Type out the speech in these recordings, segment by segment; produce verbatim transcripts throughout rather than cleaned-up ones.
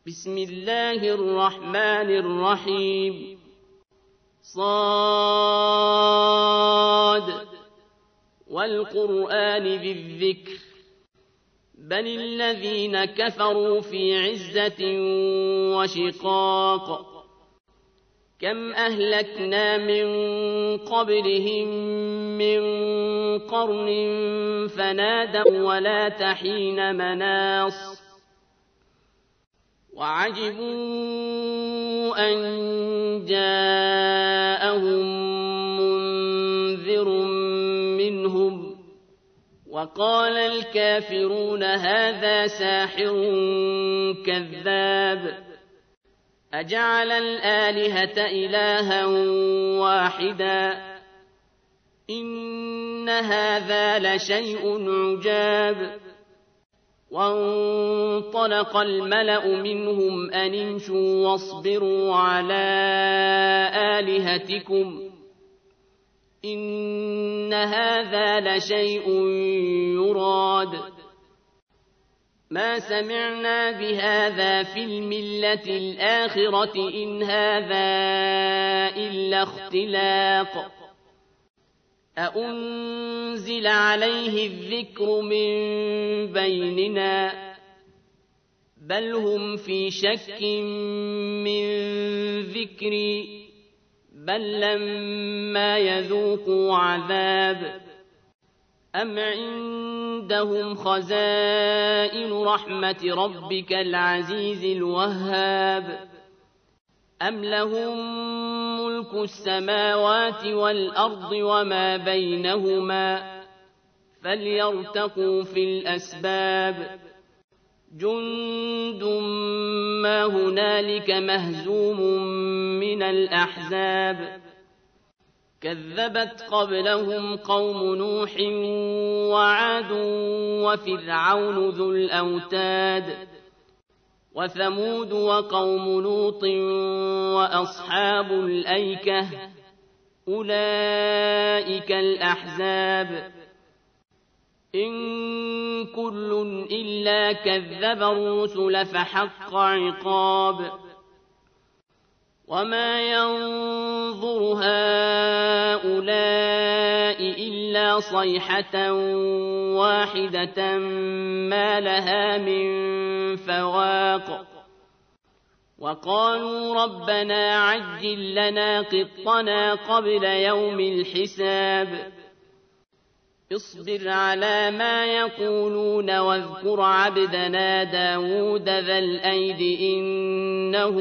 بسم الله الرحمن الرحيم صاد والقرآن ذي الذكر بل الذين كفروا في عزة وشقاق كم أهلكنا من قبلهم من قرن فنادوا ولا تحين مناص وعجبوا أن جاءهم منذر منهم وقال الكافرون هذا ساحر كذاب أجعل الآلهة إلها واحدا إن هذا لشيء عجاب وانطلق الملأ منهم أن امشوا واصبروا على آلهتكم إن هذا لشيء يراد ما سمعنا بهذا في الملة الآخرة إن هذا إلا اختلاق أأنزل عليه الذكر من بيننا بل هم في شك من ذكري بل لما يذوقوا عذاب أم عندهم خزائن رحمة ربك العزيز الوهاب أم لهم ملك السماوات والأرض وما بينهما فليرتقوا في الأسباب جند ما هنالك مهزوم من الأحزاب كذبت قبلهم قوم نوح وعاد وفرعون ذو الأوتاد وثمود وقوم لوط وأصحاب الأيكة أولئك الأحزاب إن كل إلا كذب الرسل فحق عقاب وما ينظر هؤلاء إلا صيحة واحدة ما لها من فواق وقالوا ربنا عجل لنا قطنا قبل يوم الحساب اصبر على ما يقولون واذكر عبدنا داود ذا الأيد إنه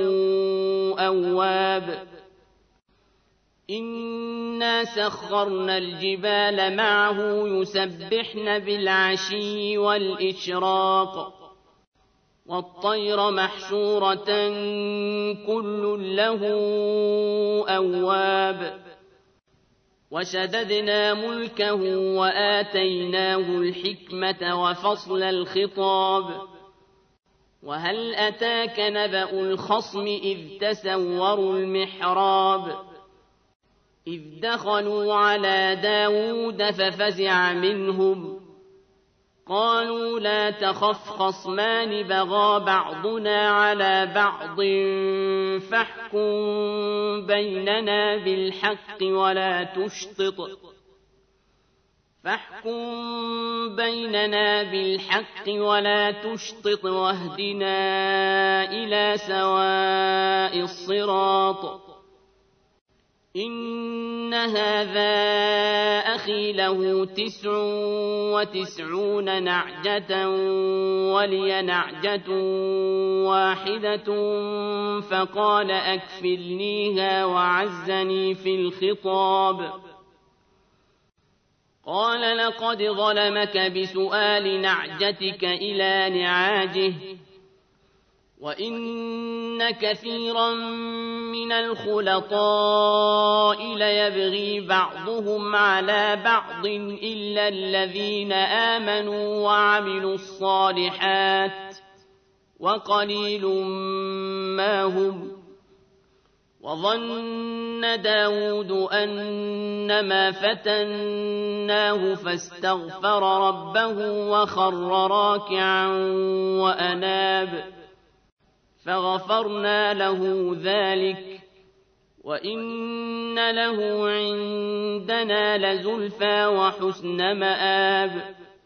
أواب إنا سخرنا الجبال معه يسبحن بالعشي والإشراق والطير محشورة كل له أواب وشددنا ملكه وآتيناه الحكمة وفصل الخطاب وهل أتاك نبأ الخصم إذ تسوروا المحراب إذ دخلوا على داود ففزع منهم قالوا لا تخف خصمان بغى بعضنا على بعض فاحكم بيننا بالحق ولا تشطط فاحكم بيننا بالحق ولا تشطط واهدنا إلى سواء الصراط إن هذا أخي له تسع وتسعون نعجة ولي نعجة واحدة فقال أكفلنيها وعزني في الخطاب قال لقد ظلمك بسؤال نعجتك إلى نعاجه وإن كثيرا من الخلطاء ليبغي بعضهم على بعض إلا الذين آمنوا وعملوا الصالحات وقليل ما هم وظن داود أنما فتناه فاستغفر ربه وخر راكعا وأناب فغفرنا له ذلك وإن له عندنا لزلفى وحسن مآب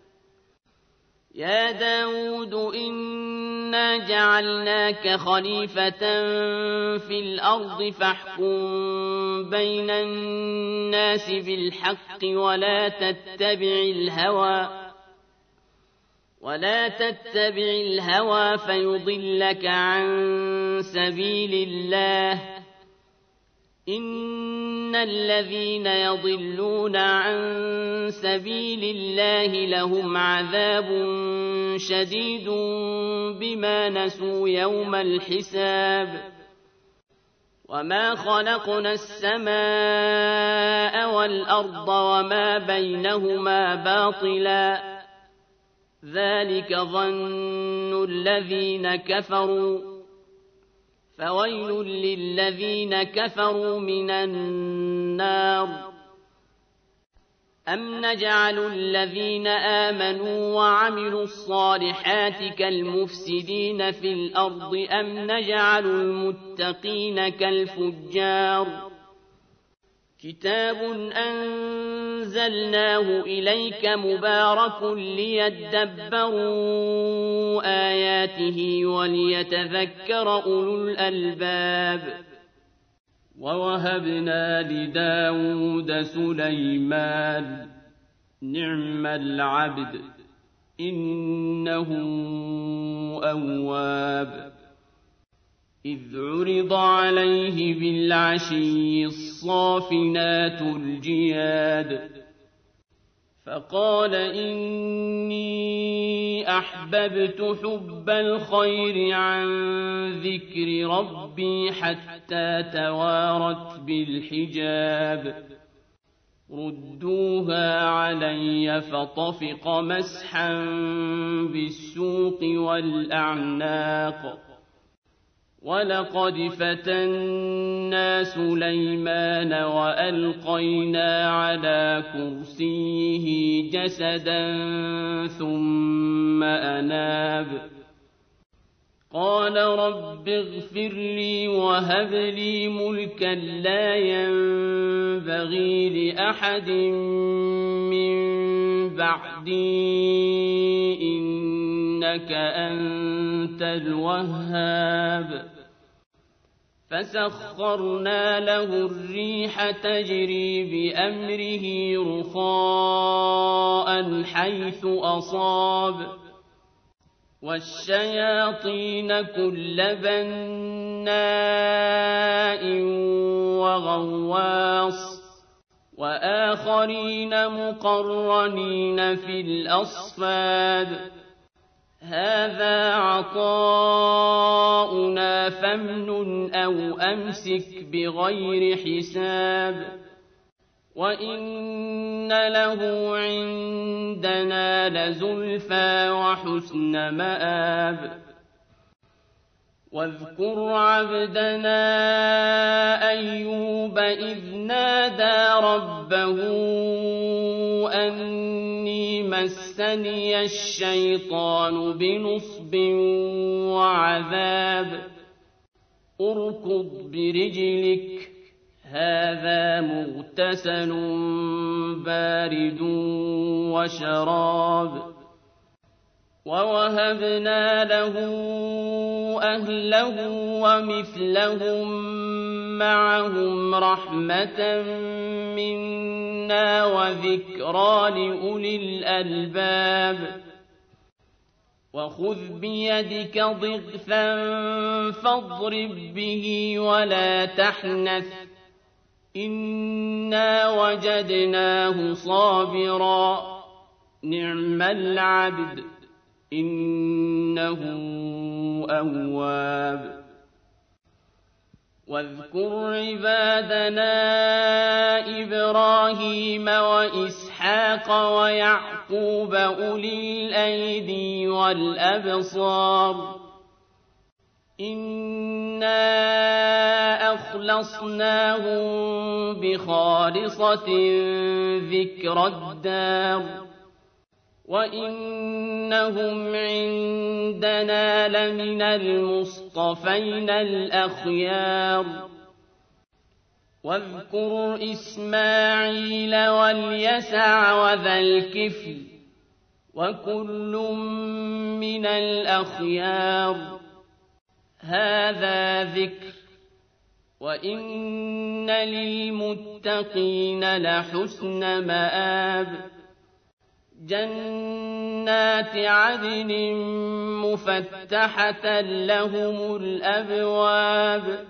يا داود إنا جعلناك خليفة في الأرض فاحكم بين الناس بالحق ولا تتبع الهوى ولا تتبع الهوى فيضلك عن سبيل الله إن الذين يضلون عن سبيل الله لهم عذاب شديد بما نسوا يوم الحساب وما خلقنا السماء والأرض وما بينهما باطلا ذلك ظن الذين كفروا فويل للذين كفروا من النار أم نجعل الذين آمنوا وعملوا الصالحات كالمفسدين في الأرض أم نجعل المتقين كالفجار كتاب أنزلناه إليك مبارك ليدبروا آياته وليتذكر أولو الألباب ووهبنا لداود سليمان نعم العبد إنه أواب إذ عرض عليه بالعشي الصافنات الجياد فقال إني أحببت حب الخير عن ذكر ربي حتى توارت بالحجاب ردوها علي فطفق مسحا بالسوق والأعناق ولقد فتنا سليمان وألقينا على كرسيه جسدا ثم أناب قال رب اغفر لي وهب لي ملكا لا ينبغي لأحد من بعدي إنك أنت الوهاب فسخرنا له الريح تجري بأمره رخاء حيث أصاب والشياطين كل بناء وغواص وآخرين مقرنين في الأصفاد هذا عطاؤنا فامنن أو أمسك بغير حساب وإن له عندنا لزلفى وحسن مآب واذكر عبدنا أيوب إذ نادى ربه أني مسني الشيطان بنصب وعذاب اركض برجلك هذا مغتسل بارد وشراب ووهبنا له أهله ومثلهم معهم رحمة منا وذكرى لأولي الألباب وخذ بيدك ضغثا فاضرب به ولا تحنث إنا وجدناه صابرا نعم العبد إنه أواب واذكر عبادنا إبراهيم وإسحاق ويعقوب أولي الأيدي والأبصار إنا أخلصناهم بخالصة ذكر الدار وإنهم عندنا لمن المصطفين اصطفينا الأخيار واذكر إسماعيل واليسع وذا الكفل وكل من الأخيار هذا ذكر وإن للمتقين لحسن مآب جنات عدن مفتحة لهم الأبواب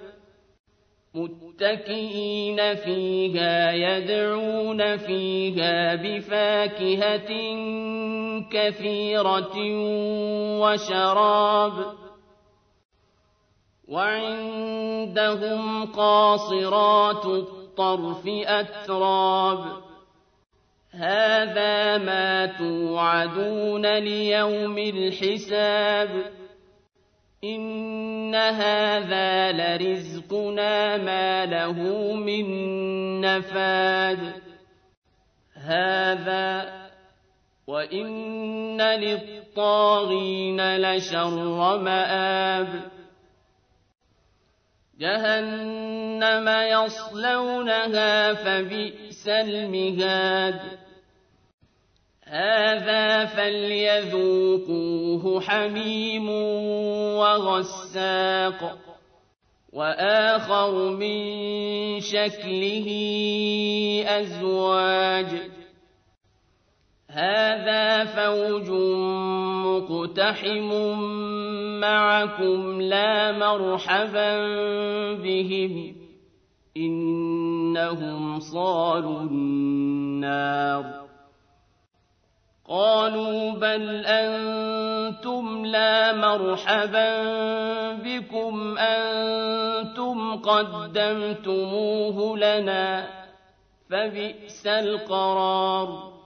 متكئين فيها يدعون فيها بفاكهة كثيرة وشراب وعندهم قاصرات الطرف أتراب هذا ما توعدون ليوم الحساب إن هذا لرزقنا ما له من نفاد هذا وإن للطاغين لشر مآب جهنم يصلونها فبئس المهاد هذا فليذوقوه حميم وغساق وآخر من شكله أزواج هذا فوج مقتحم معكم لا مرحبا بهم إنهم صالوا النار قالوا بل أنتم لا مرحبا بكم أنتم قدمتموه لنا فبئس القرار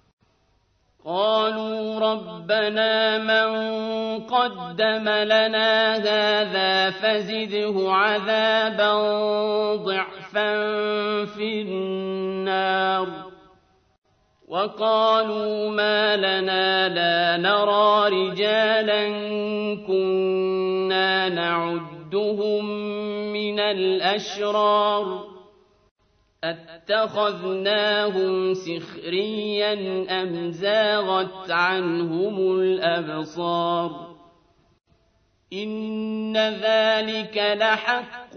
قالوا ربنا من قدم لنا هذا فزده عذابا ضعفا في النار وقالوا ما لنا لا نرى رجالا كنا نعدهم من الأشرار أتخذناهم سخريا أم زاغت عنهم الأبصار إن ذلك لحق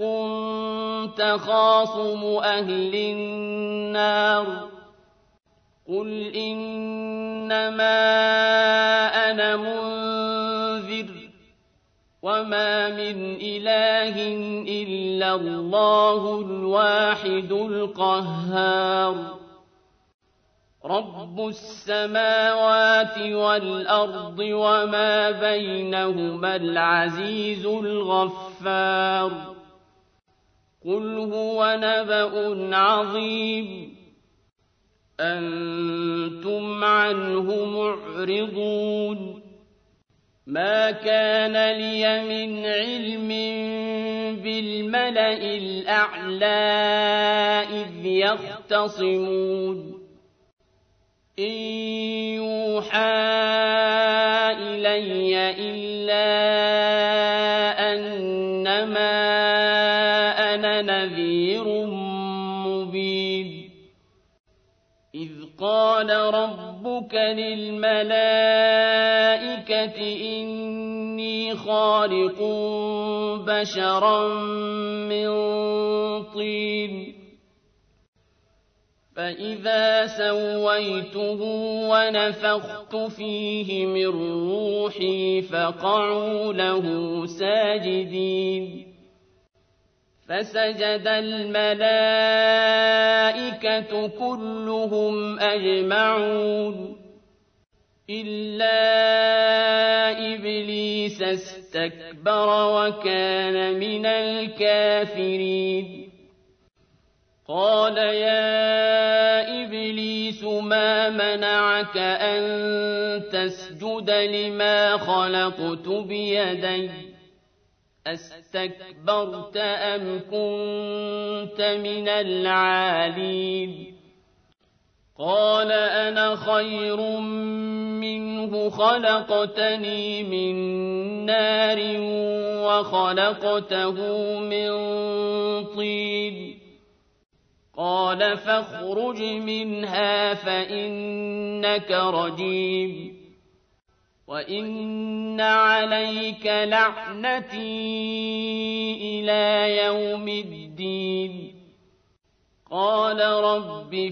تخاصم أهل النار قل إنما أنا منذر وما من إله إلا الله الواحد القهار رب السماوات والأرض وما بينهما العزيز الغفار قل هو نبأ عظيم أنتم عنه معرضون ما كان لي من علم بالملأ الأعلى إذ يختصمون إن يوحى إلي إلا أنما أنا نذير مبين إذ قال ربك للملائكة إني خالق بشرا من طين فإذا سويته ونفخت فيه من روحي فقعوا له ساجدين فسجد الملائكة كلهم أجمعون إلا إبليس استكبر وكان من الكافرين قال يا إبليس ما منعك أن تسجد لما خلقت بيدي أستكبرت أم كنت من العالين قال أنا خير منه خلقتني من نار وخلقته من طين قال فاخرج منها فإنك رجيم وإن عليك لعنتي إلى يوم الدين قال رب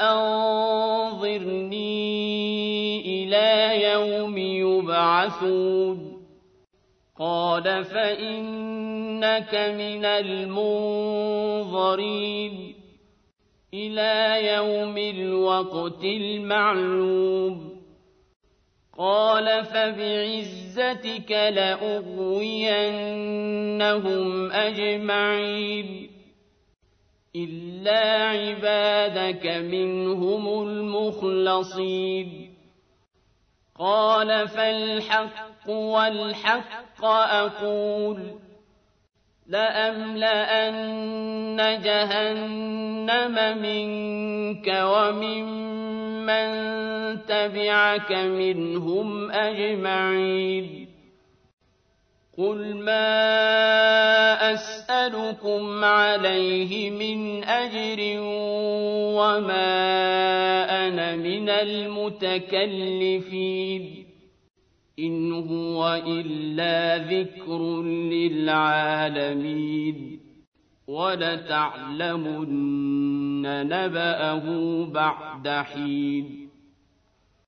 فأنظرني إلى يوم يبعثون قال فإنك من المنظرين إلى يوم الوقت المعلوم قال فبعزتك لأغوينهم أجمعين إلا عبادك منهم المخلصين قال فالحق والحق أقول لأملأن جهنم منك وممن تبعك منهم أجمعين قل ما أسألكم عليه من أجر وما أنا من المتكلفين إن هو إلا ذكر للعالمين ولتعلمن نبأه بعد حين